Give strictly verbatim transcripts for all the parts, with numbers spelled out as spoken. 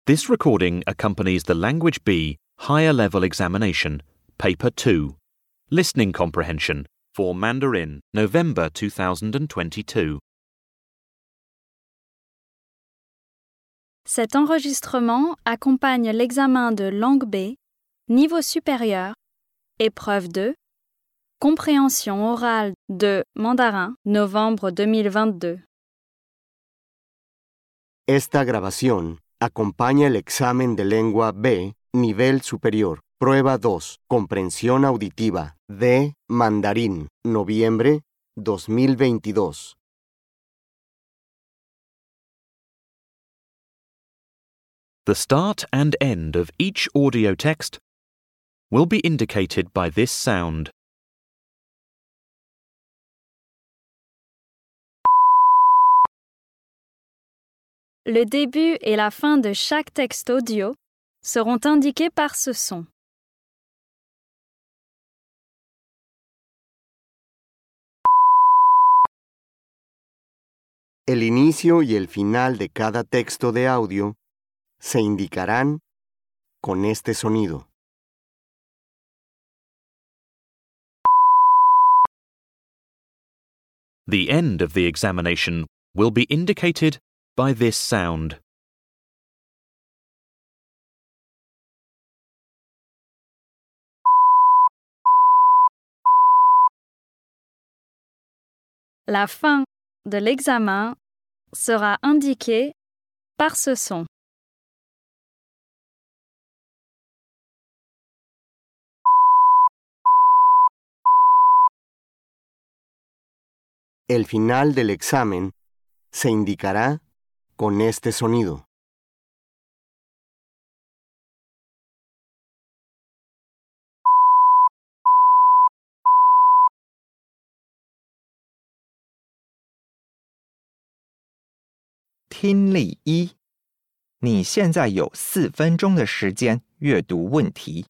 This recording accompanies the Language B Higher Level Examination, Paper two, Listening Comprehension for Mandarin, November two thousand twenty-two. Cet enregistrement accompagne l'examen de langue B, niveau supérieur, épreuve deux, compréhension orale de mandarin, novembre deux mille vingt-deux. Esta grabación acompaña el examen de lengua B, nivel superior, prueba dos, comprensión auditiva, de mandarín, noviembre dos mil veintidós. The start and end of each audio text will be indicated by this sound. Le début et la fin de chaque texte audio seront indiqués par ce son. El inicio y el final de cada texto de audio se indicarán con este sonido. The end of the examination will be indicated by this sound. La fin de l'examen sera indiquée par ce son. El final del examen se indicará con este sonido. "听力一，你现在有四分钟的时间阅读问题。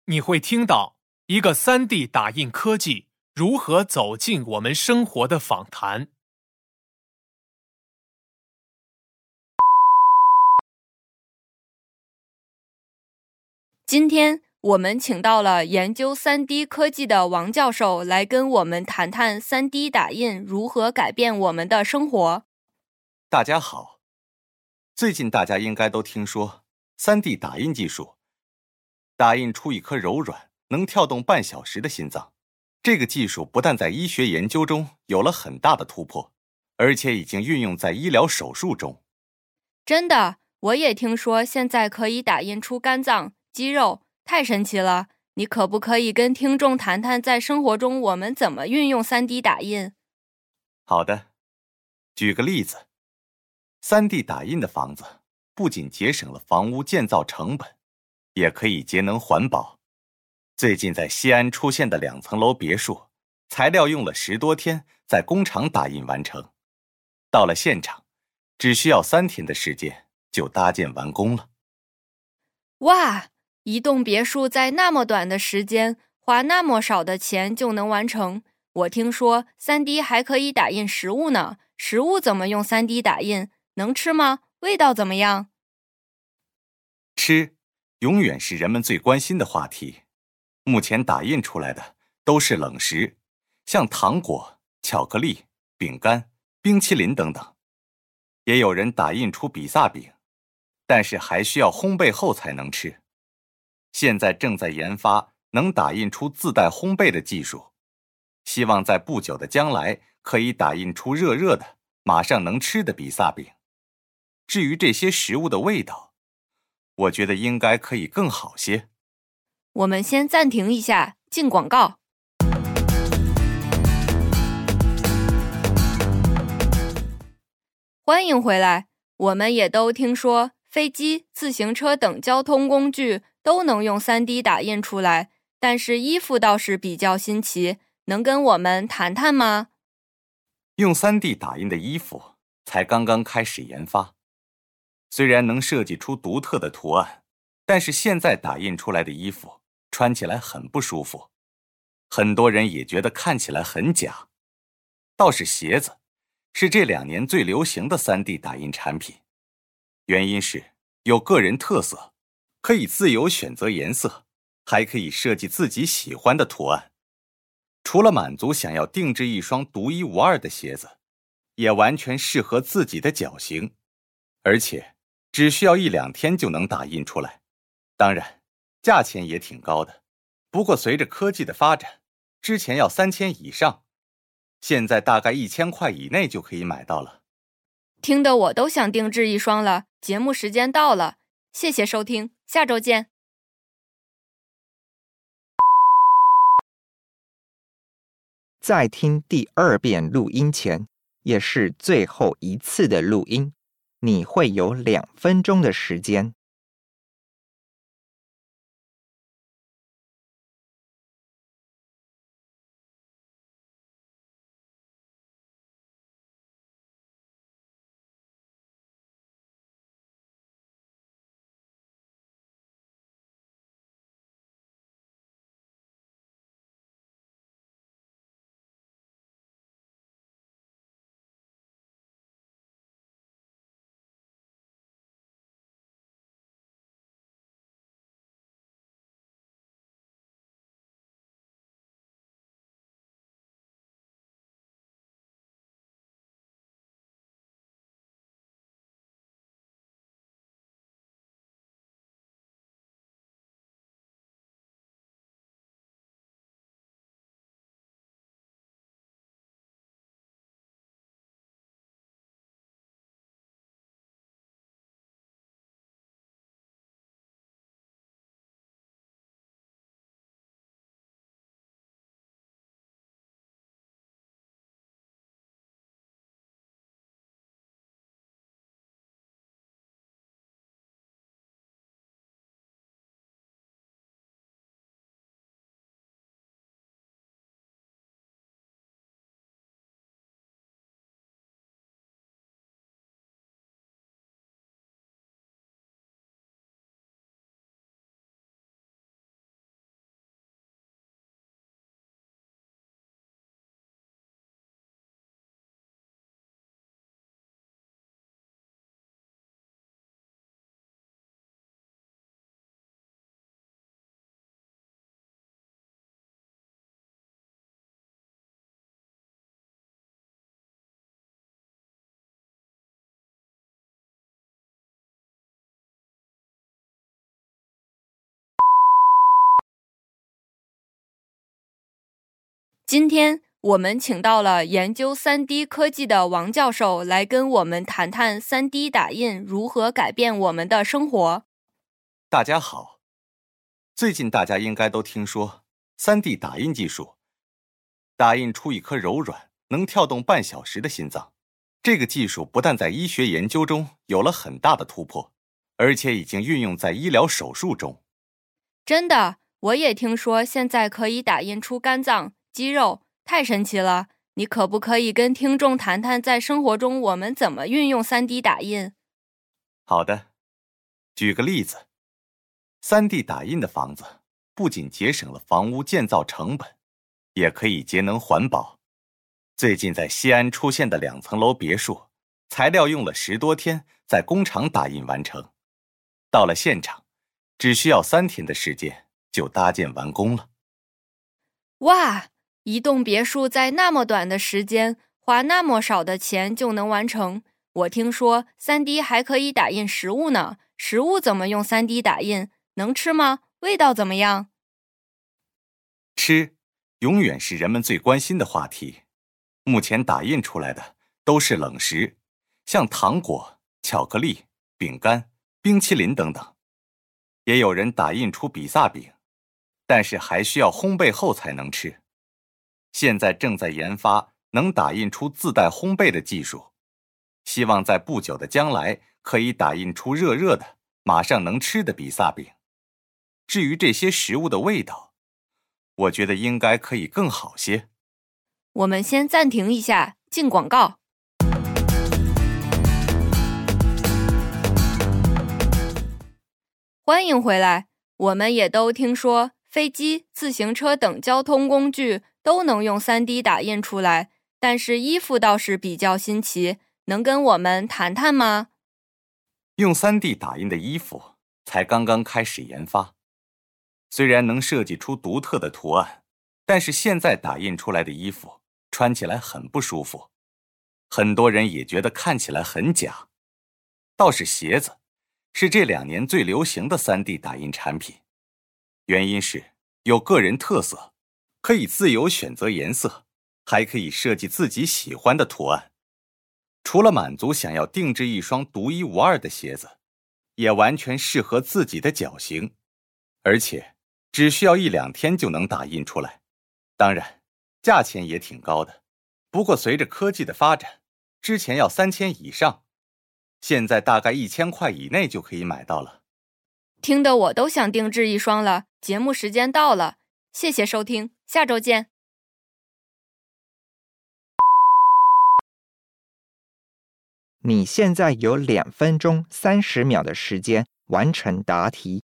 你会听到一个 三 D 打印科技如何走进我们生活的访谈。 今天我们请到了研究 三 D 科技的王教授来跟我们谈谈 三 D 打印如何改变我们的生活。 大家好，最近大家应该都听说 三 D 打印技术，打印出一颗柔软、能跳动半小时的心脏。这个技术不但在医学研究中有了很大的突破，而且已经运用在医疗手术中。 真的，我也听说现在可以打印出肝脏、肌肉，太神奇了！你可不可以跟听众谈谈在生活中我们怎么运用 三 D 打印？ 好的，举个例子， 三 D 打印的房子不仅节省了房屋建造成本，也可以节能环保。最近在西安出现的两层楼别墅，材料用了十多天在工厂打印完成，到了现场，只需要三天的时间就搭建完工了。 哇，一栋别墅在那么短的时间，花那么少的钱就能完成。我听说 三 D 还可以打印食物呢，食物怎么用 三 D 打印？能吃吗？味道怎么样？ 吃永远是人们最关心的话题。目前打印出来的都是冷食，像糖果、巧克力、饼干、冰淇淋等等。也有人打印出比萨饼，但是还需要烘焙后才能吃。现在正在研发能打印出自带烘焙的技术，希望在不久的将来可以打印出热热的、马上能吃的比萨饼。至于这些食物的味道，我觉得应该可以更好些。 我们先暂停一下，进广告。欢迎回来。我们也都听说飞机、自行车等交通工具都能用 三 D 打印出来，但是衣服倒是比较新奇，能跟我们谈谈吗？ 用 三 D 打印的衣服才刚刚开始研发，虽然能设计出独特的图案，但是现在打印出来的衣服穿起来很不舒服，很多人也觉得看起来很假。倒是鞋子是这两年最流行的 三 D 打印产品，原因是有个人特色，可以自由选择颜色，还可以设计自己喜欢的图案。除了满足想要定制一双独一无二的鞋子，也完全适合自己的脚型，而且只需要一两天就能打印出来。当然价钱也挺高的，不过随着科技的发展，之前要三千以上，现在大概一千块以内就可以买到了。 听得我都想定制一双了。节目时间到了，谢谢收听，下周见。 在听第二遍录音前，也是最后一次的录音，你会有两分钟的时间今天我们请到了研究 三 D 科技的王教授来跟我们谈谈 三 D 打印如何改变我们的生活。 大家好，最近大家应该都听说 三 D 打印技术，打印出一颗柔软、能跳动半小时的心脏。这个技术不但在医学研究中有了很大的突破，而且已经运用在医疗手术中。 真的，我也听说现在可以打印出肝脏、肌肉，太神奇了。你可不可以跟听众谈谈在生活中我们怎么运用 三 D 打印？ 好的，举个例子， 三 D 打印的房子不仅节省了房屋建造成本，也可以节能环保。最近在西安出现的两层楼别墅，材料用了十多天在工厂打印完成，到了现场只需要三天的时间就搭建完工了。 哇，一栋别墅在那么短的时间花那么少的钱就能完成。我听说 三 D 还可以打印食物呢，食物怎么用 三 D 打印？能吃吗？味道怎么样？ 吃永远是人们最关心的话题。目前打印出来的都是冷食，像糖果、巧克力、饼干、冰淇淋等等。也有人打印出比萨饼，但是还需要烘焙后才能吃。现在正在研发能打印出自带烘焙的技术，希望在不久的将来可以打印出热热的、马上能吃的比萨饼。至于这些食物的味道，我觉得应该可以更好些。 我们先暂停一下，进广告。欢迎回来。我们也都听说飞机、自行车等交通工具都能用 三 D 打印出来，但是衣服倒是比较新奇，能跟我们谈谈吗？ 用 三 D 打印的衣服才刚刚开始研发，虽然能设计出独特的图案，但是现在打印出来的衣服穿起来很不舒服，很多人也觉得看起来很假。倒是鞋子是这两年最流行的 三 D 打印产品，原因是有个人特色，可以自由选择颜色，还可以设计自己喜欢的图案。除了满足想要定制一双独一无二的鞋子，也完全适合自己的脚型，而且只需要一两天就能打印出来。当然价钱也挺高的，不过随着科技的发展，之前要三千以上，现在大概一千块以内就可以买到了。 听得我都想定制一双了。节目时间到了，谢谢收听，下周见。 你现在有两分钟三十秒的时间完成答题。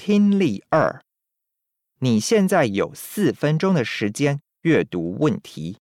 听力二，你现在有四分钟的时间阅读问题。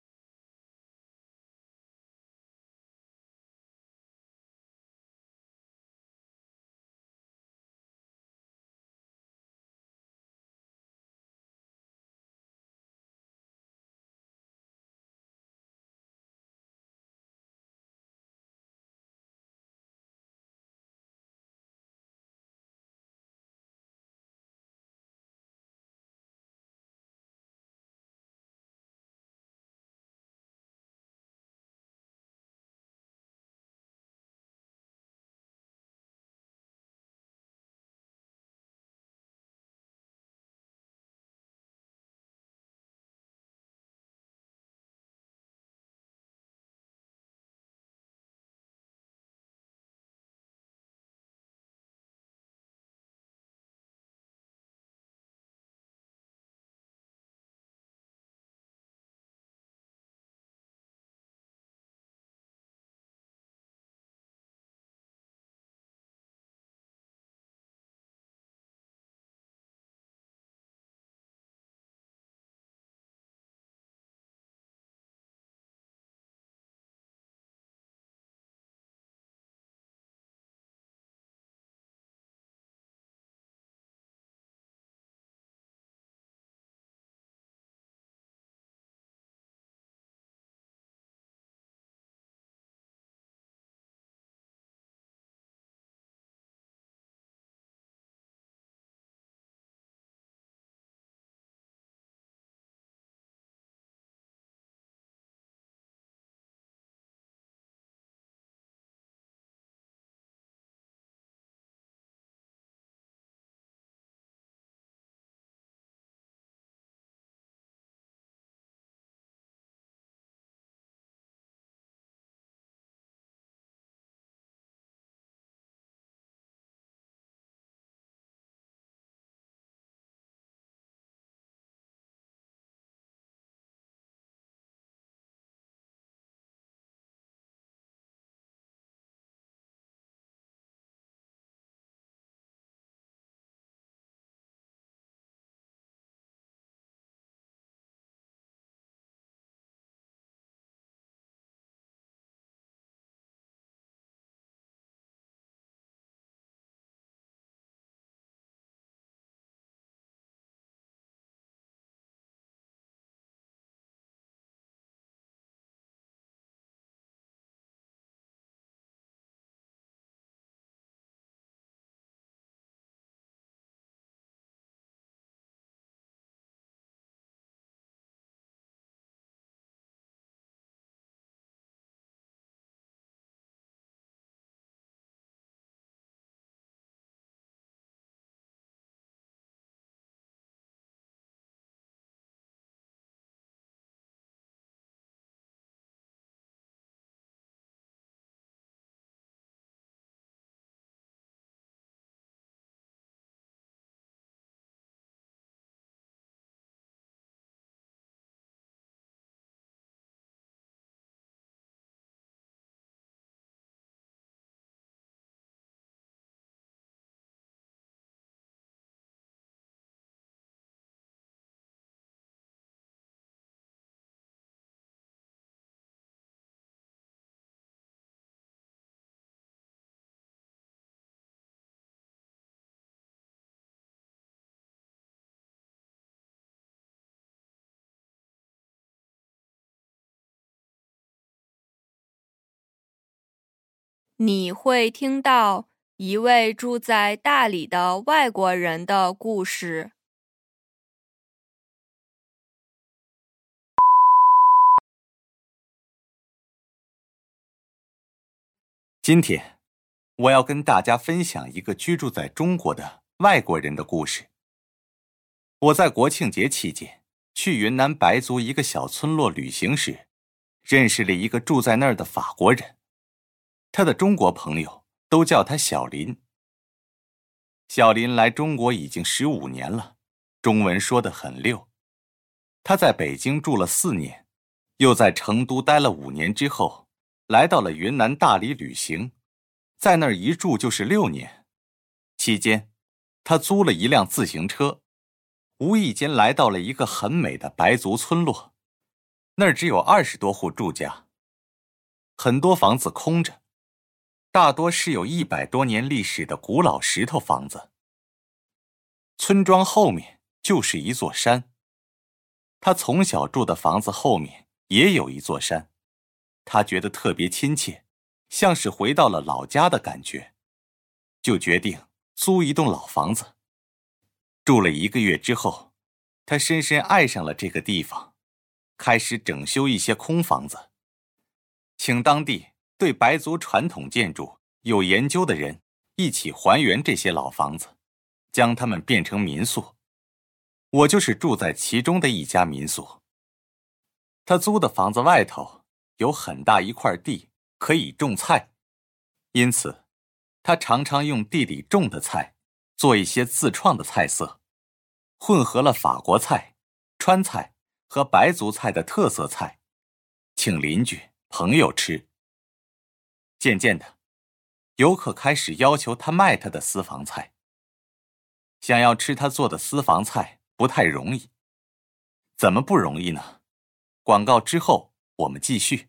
你会听到一位住在大理的外国人的故事。 今天，我要跟大家分享一个居住在中国的外国人的故事。我在国庆节期间去云南白族一个小村落旅行时，认识了一个住在那儿的法国人。他的中国朋友都叫他小林。小林来中国已经十五年了，中文说得很溜。他在北京住了四年，又在成都待了五年之后，来到了云南大理旅行，在那儿一住就是六年。期间， 他租了一辆自行车，无意间来到了一个很美的白族村落。那儿只有二十多户住家，很多房子空着，大多是有一百多年历史的古老石头房子。村庄后面就是一座山，他从小住的房子后面也有一座山，他觉得特别亲切，像是回到了老家的感觉，就决定租一栋老房子。住了一个月之后，他深深爱上了这个地方，开始整修一些空房子，请当地对白族传统建筑有研究的人一起还原这些老房子，将它们变成民宿。我就是住在其中的一家民宿。他租的房子外头有很大一块地可以种菜，因此他常常用地里种的菜做一些自创的菜色，混合了法国菜、川菜和白族菜的特色菜，请邻居朋友吃。渐渐的，游客开始要求他卖他的私房菜。想要吃他做的私房菜不太容易。怎么不容易呢？广告之后我们继续。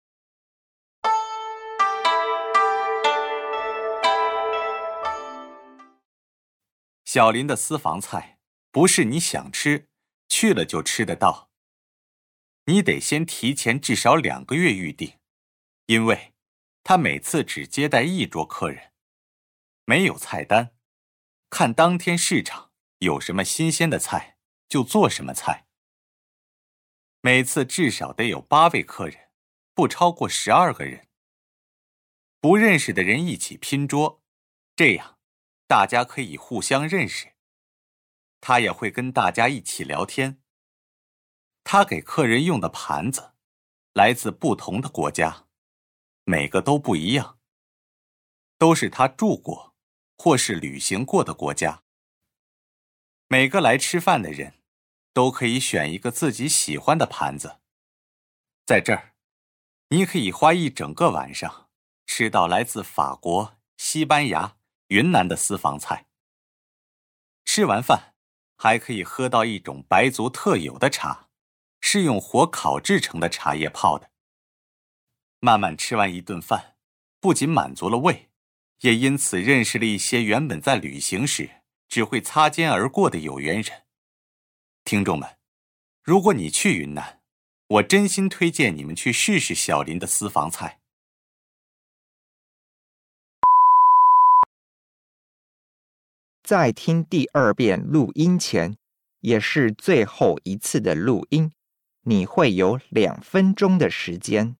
小林的私房菜不是你想吃去了就吃得到，你得先提前至少两个月预定，因为他每次只接待一桌客人，没有菜单，看当天市场有什么新鲜的菜就做什么菜。每次至少得有八位客人，不超过十二个人。不认识的人一起拼桌，这样大家可以互相认识。他也会跟大家一起聊天。他给客人用的盘子来自不同的国家，每个都不一样，都是他住过或是旅行过的国家。每个来吃饭的人都可以选一个自己喜欢的盘子。在这儿，你可以花一整个晚上吃到来自法国、西班牙、云南的私房菜。吃完饭还可以喝到一种白族特有的茶，是用火烤制成的茶叶泡的。慢慢吃完一顿饭，不仅满足了胃，也因此认识了一些原本在旅行时只会擦肩而过的有缘人。听众们，如果你去云南，我真心推荐你们去试试小林的私房菜。 在听第二遍录音前，也是最后一次的录音，你会有两分钟的时间。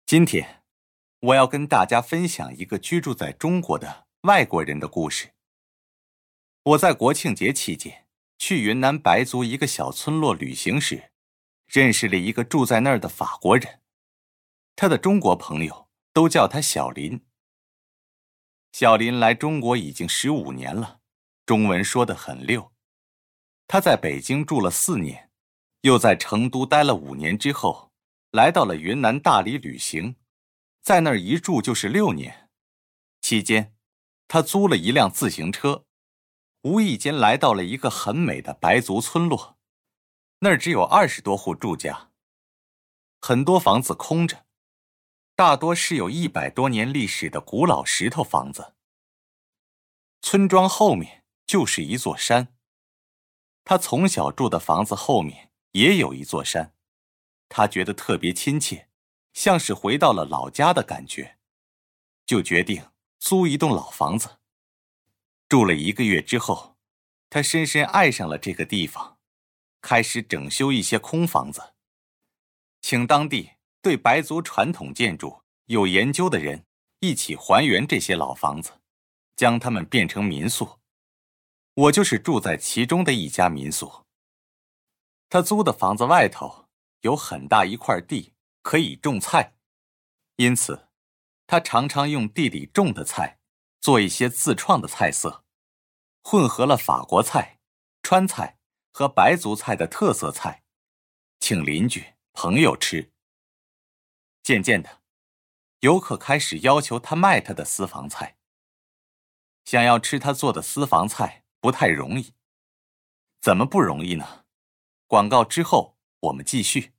今天，我要跟大家分享一个居住在中国的外国人的故事。我在国庆节期间去云南白族一个小村落旅行时，认识了一个住在那儿的法国人。他的中国朋友都叫他小林。小林来中国已经十五年了，中文说得很溜。他在北京住了四年，又在成都待了五年之后，来到了云南大理旅行，在那儿一住就是六年。期间，他租了一辆自行车，无意间来到了一个很美的白族村落。那儿只有二十多户住家，很多房子空着，大多是有一百多年历史的古老石头房子。村庄后面就是一座山，他从小住的房子后面也有一座山，他觉得特别亲切，像是回到了老家的感觉，就决定租一栋老房子。住了一个月之后，他深深爱上了这个地方，开始整修一些空房子，请当地对白族传统建筑有研究的人一起还原这些老房子，将它们变成民宿。我就是住在其中的一家民宿。他租的房子外头有很大一块地可以种菜，因此他常常用地里种的菜做一些自创的菜色，混合了法国菜、川菜和白族菜的特色菜，请邻居朋友吃。渐渐的，游客开始要求他卖他的私房菜。想要吃他做的私房菜不太容易。怎么不容易呢？广告之后我们继续。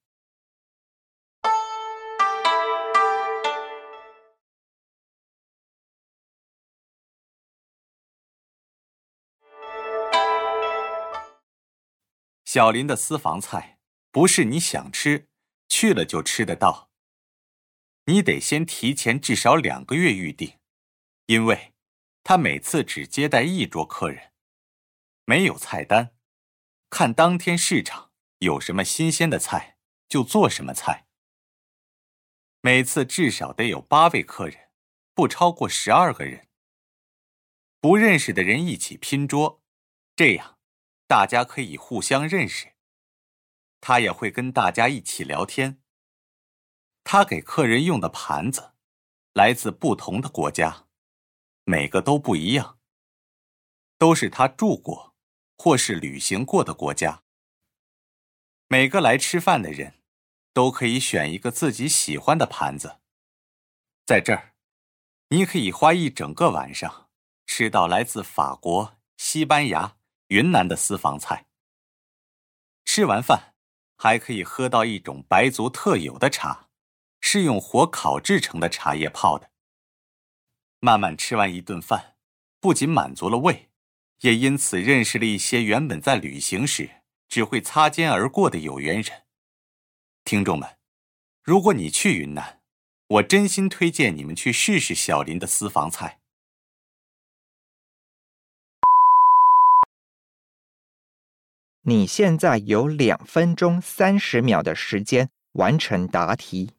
小林的私房菜不是你想吃去了就吃得到，你得先提前至少两个月预定，因为他每次只接待一桌客人，没有菜单，看当天市场有什么新鲜的菜就做什么菜。每次至少得有八位客人，不超过十二个人。不认识的人一起拼桌，这样大家可以互相认识。他也会跟大家一起聊天。他给客人用的盘子来自不同的国家，每个都不一样，都是他住过或是旅行过的国家。每个来吃饭的人都可以选一个自己喜欢的盘子。在这儿，你可以花一整个晚上吃到来自法国、西班牙、云南的私房菜。吃完饭，还可以喝到一种白族特有的茶，是用火烤制成的茶叶泡的。慢慢吃完一顿饭，不仅满足了胃，也因此认识了一些原本在旅行时只会擦肩而过的有缘人。听众们，如果你去云南，我真心推荐你们去试试小林的私房菜。 你现在有两分钟三十秒的时间完成答题。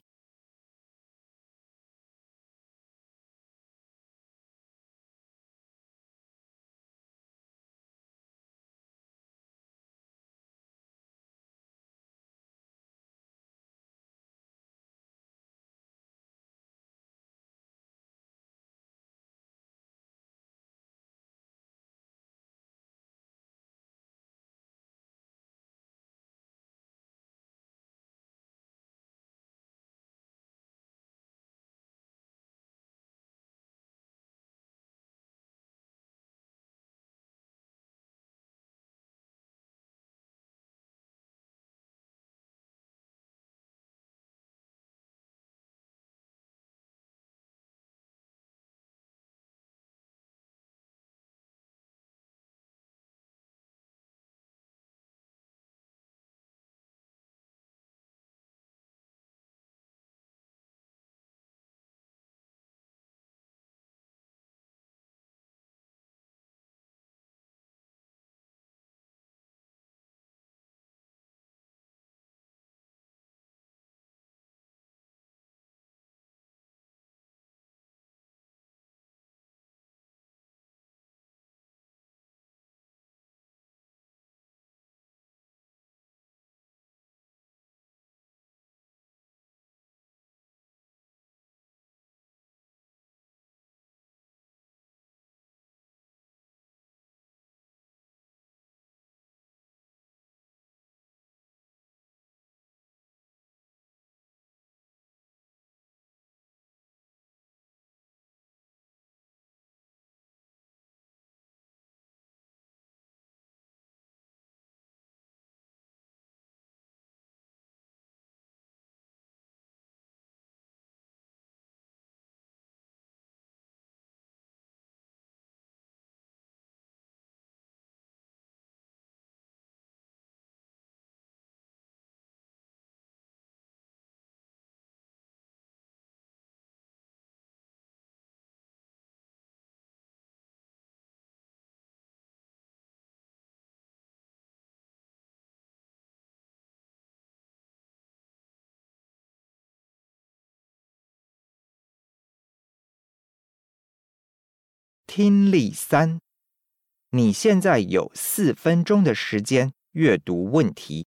听力三，你现在有四分钟的时间阅读问题。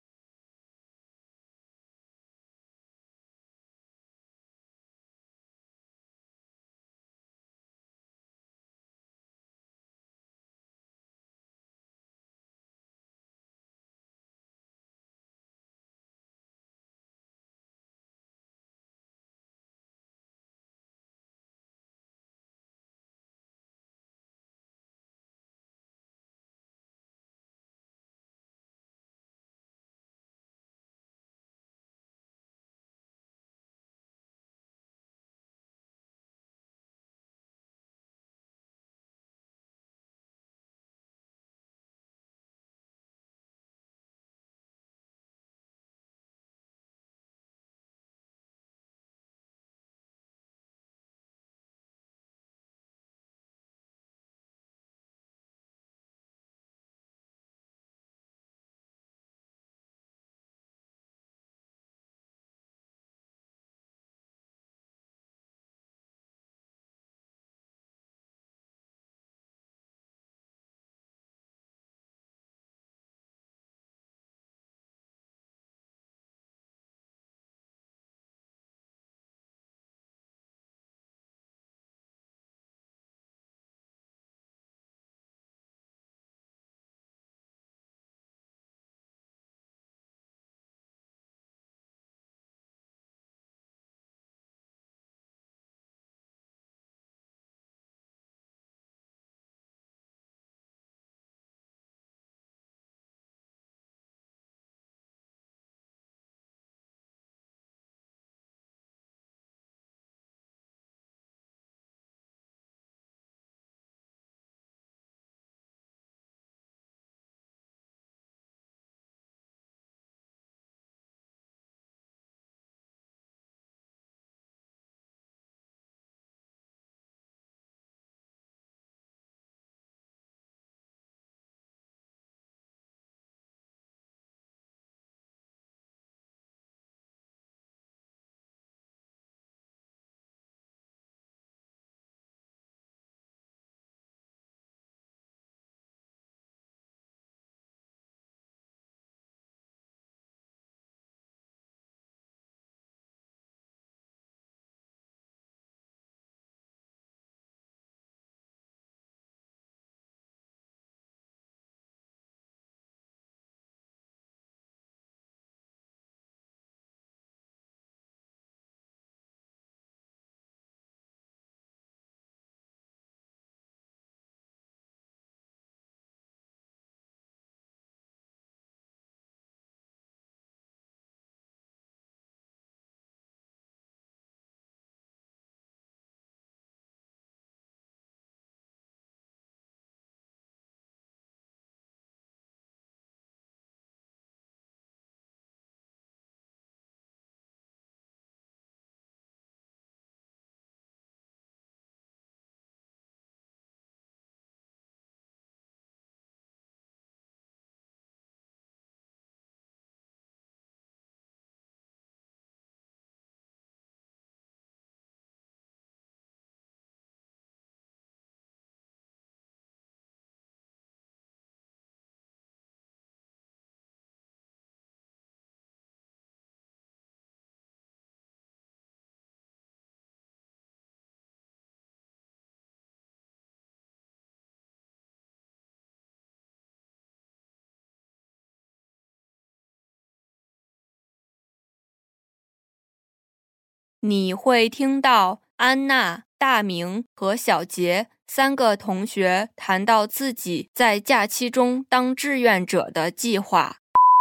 你会听到安娜、大明和小杰三个同学谈到自己在假期中当志愿者的计划。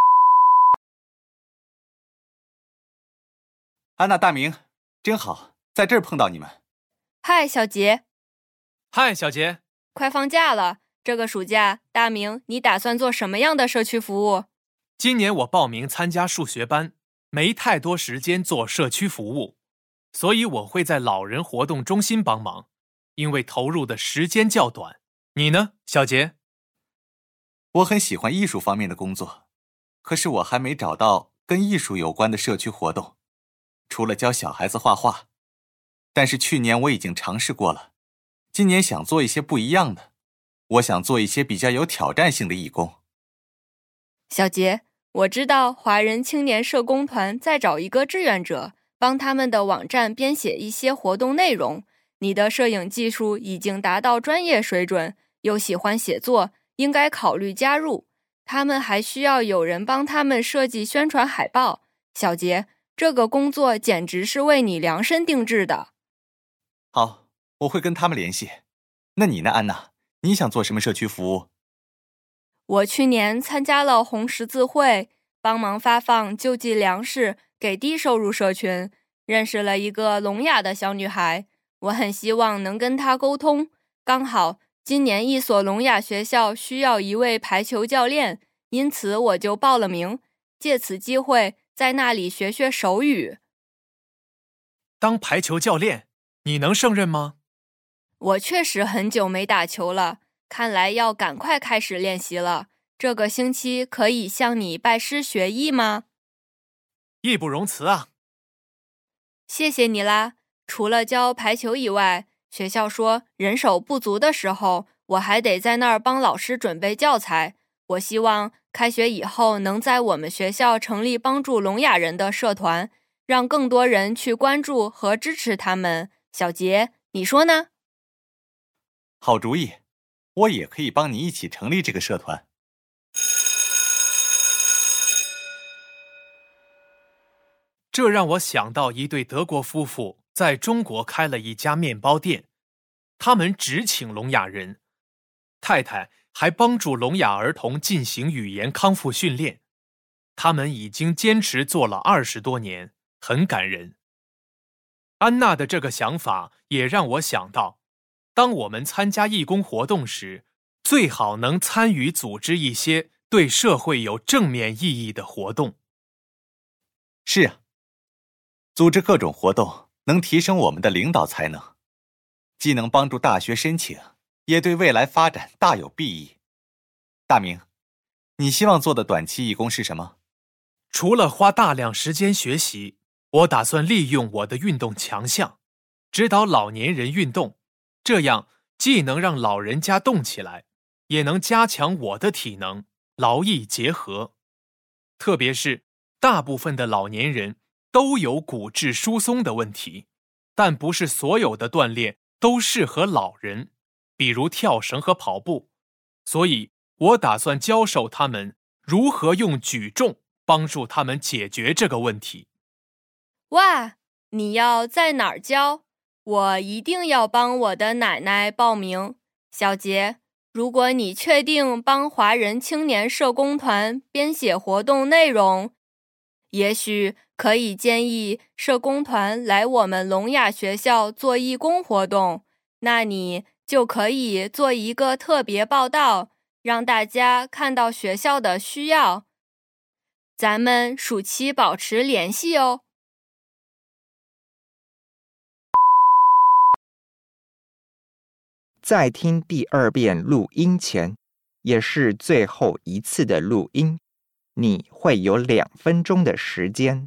安娜、大明，真好，在这儿碰到你们。 嗨，小杰。 嗨，小杰。 快放假了，这个暑假，大明，你打算做什么样的社区服务？ 今年我报名参加数学班，没太多时间做社区服务，所以我会在老人活动中心帮忙，因为投入的时间较短。你呢，小杰？ 我很喜欢艺术方面的工作，可是我还没找到跟艺术有关的社区活动，除了教小孩子画画。但是去年我已经尝试过了， 今年想做一些不一样的，我想做一些比较有挑战性的义工。 小杰，我知道华人青年社工团在找一个志愿者，帮他们的网站编写一些活动内容。你的摄影技术已经达到专业水准，又喜欢写作，应该考虑加入。他们还需要有人帮他们设计宣传海报。小杰，这个工作简直是为你量身定制的。 好，我会跟他们联系。那你呢，安娜？你想做什么社区服务？ 我去年参加了红十字会，帮忙发放救济粮食给低收入社群，认识了一个聋哑的小女孩。我很希望能跟她沟通，刚好今年一所聋哑学校需要一位排球教练，因此我就报了名，借此机会在那里学学手语。 当排球教练，你能胜任吗？ 我确实很久没打球了，看来要赶快开始练习了。这个星期可以向你拜师学艺吗？ 义不容辞啊。 谢谢你啦。除了教排球以外，学校说人手不足的时候，我还得在那儿帮老师准备教材。我希望开学以后能在我们学校成立帮助聋哑人的社团，让更多人去关注和支持他们。小杰，你说呢？ 好主意，我也可以帮你一起成立这个社团。 这让我想到一对德国夫妇在中国开了一家面包店，他们只请聋哑人，太太还帮助聋哑儿童进行语言康复训练。他们已经坚持做了二十多年，很感人。安娜的这个想法也让我想到，当我们参加义工活动时，最好能参与组织一些对社会有正面意义的活动。 是啊，组织各种活动能提升我们的领导才能，既能帮助大学申请，也对未来发展大有裨益。大明，你希望做的短期义工是什么？ 除了花大量时间学习，我打算利用我的运动强项，指导老年人运动，这样既能让老人家动起来，也能加强我的体能，劳逸结合。特别是大部分的老年人都有骨质疏松的问题，但不是所有的锻炼都适合老人，比如跳绳和跑步。所以我打算教授他们如何用举重帮助他们解决这个问题。 哇，你要在哪儿教？我一定要帮我的奶奶报名。小杰，如果你确定帮华人青年社工团编写活动内容，也许可以建议社工团来我们聋哑学校做义工活动，那你就可以做一个特别报道，让大家看到学校的需要。咱们暑期保持联系哦。 在听第二遍录音前，也是最后一次的录音，你会有两分钟的时间。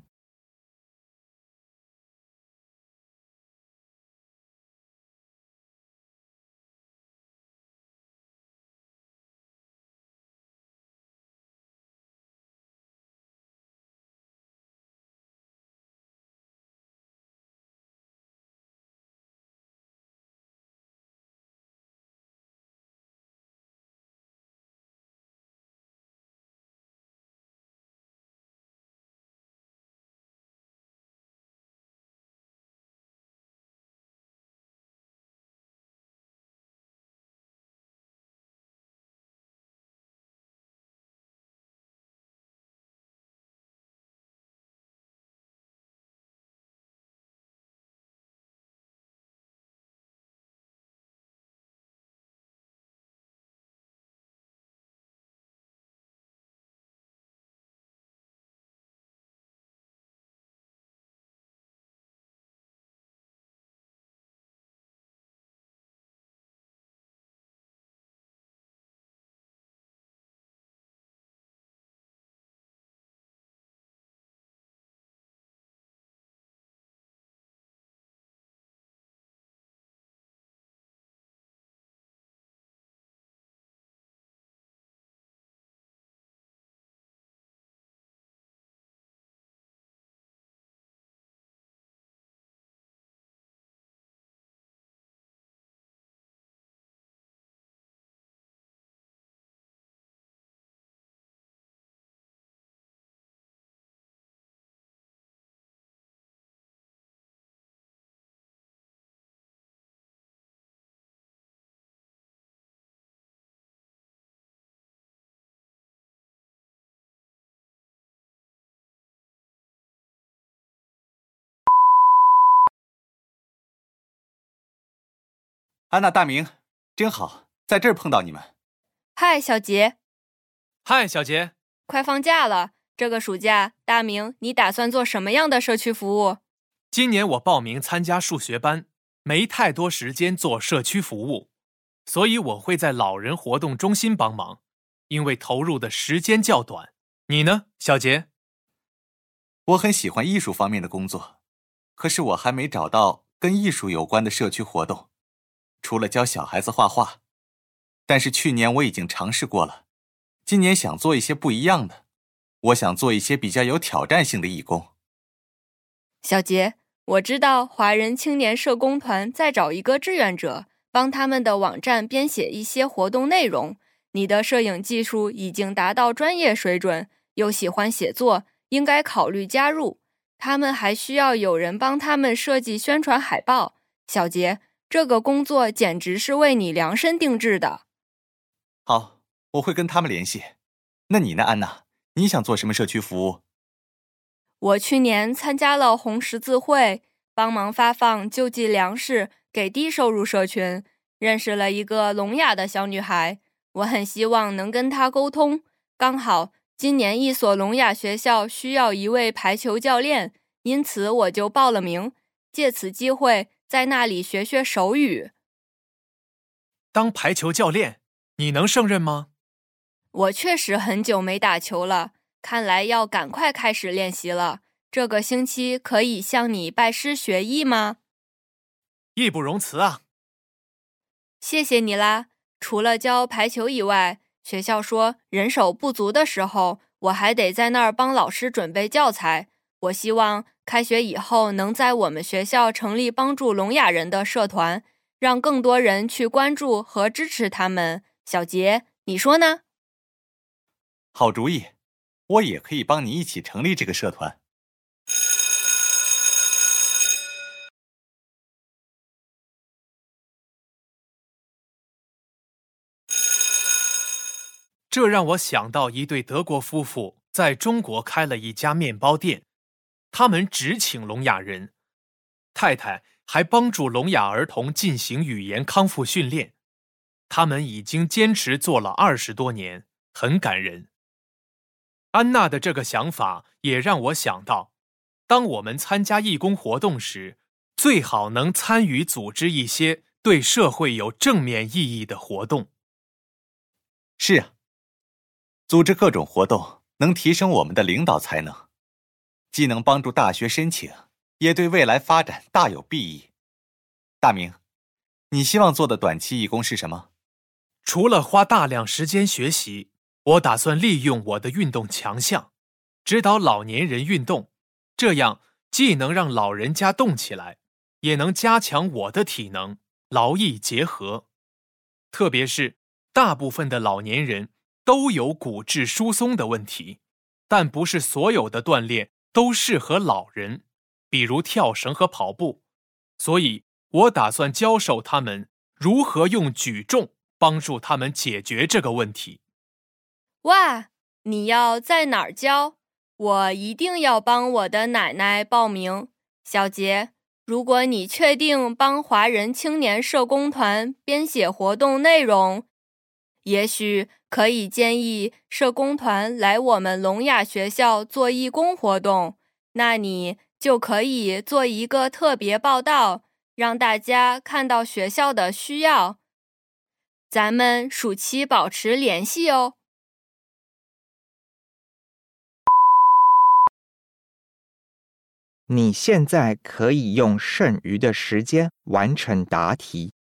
安娜、大明，真好，在这儿碰到你们。 嗨，小杰。 嗨，小杰。 快放假了，这个暑假，大明，你打算做什么样的社区服务？ 今年我报名参加数学班，没太多时间做社区服务，所以我会在老人活动中心帮忙，因为投入的时间较短。你呢，小杰？ 我很喜欢艺术方面的工作，可是我还没找到跟艺术有关的社区活动，除了教小孩子画画。但是去年我已经尝试过了，今年想做一些不一样的，我想做一些比较有挑战性的义工。 小杰，我知道华人青年社工团在找一个志愿者，帮他们的网站编写一些活动内容。你的摄影技术已经达到专业水准，又喜欢写作，应该考虑加入。他们还需要有人帮他们设计宣传海报。小杰，这个工作简直是为你量身定制的。 好，我会跟他们联系。那你呢，安娜？你想做什么社区服务？ 我去年参加了红十字会，帮忙发放救济粮食给低收入社群，认识了一个聋哑的小女孩。我很希望能跟她沟通，刚好今年一所聋哑学校需要一位排球教练，因此我就报了名，借此机会在那里学学手语。 当排球教练，你能胜任吗？ 我确实很久没打球了，看来要赶快开始练习了。这个星期可以向你拜师学艺吗？ 义不容辞啊。 谢谢你啦。除了教排球以外，学校说人手不足的时候，我还得在那儿帮老师准备教材。我希望开学以后能在我们学校成立帮助聋哑人的社团，让更多人去关注和支持他们。小杰，你说呢？ 好主意，我也可以帮你一起成立这个社团。 这让我想到一对德国夫妇在中国开了一家面包店，他们只请聋哑人，太太还帮助聋哑儿童进行语言康复训练。他们已经坚持做了二十多年，很感人。安娜的这个想法也让我想到，当我们参加义工活动时，最好能参与组织一些对社会有正面意义的活动。 是啊，组织各种活动能提升我们的领导才能，既能帮助大学申请，也对未来发展大有裨益。大明，你希望做的短期义工是什么？ 除了花大量时间学习，我打算利用我的运动强项，指导老年人运动，这样既能让老人家动起来，也能加强我的体能，劳逸结合。特别是大部分的老年人都有骨质疏松的问题，但不是所有的锻炼都适合老人，比如跳绳和跑步。所以我打算教授他们如何用举重帮助他们解决这个问题。 哇，你要在哪儿教？我一定要帮我的奶奶报名。小杰，如果你确定帮华人青年社工团编写活动内容，也许可以建议社工团来我们聋哑学校做义工活动，那你就可以做一个特别报道，让大家看到学校的需要。咱们暑期保持联系哦。 你现在可以用剩余的时间完成答题。